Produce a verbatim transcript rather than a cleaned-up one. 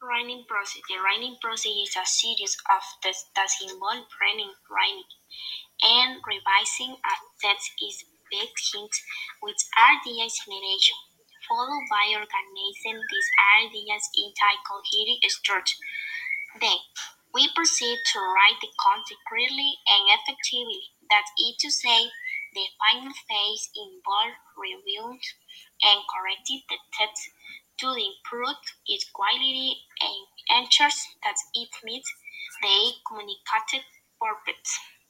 Writing process. The writing process is a series of tests that involve training, writing, and revising a text is big hints which idea generation, followed by organizing these ideas into a coherent structure. Then, we proceed to write the content clearly and effectively. That is to say, the final phase involves reviewing and correcting the text to improve its quality and ensures that it meets the communicated purpose.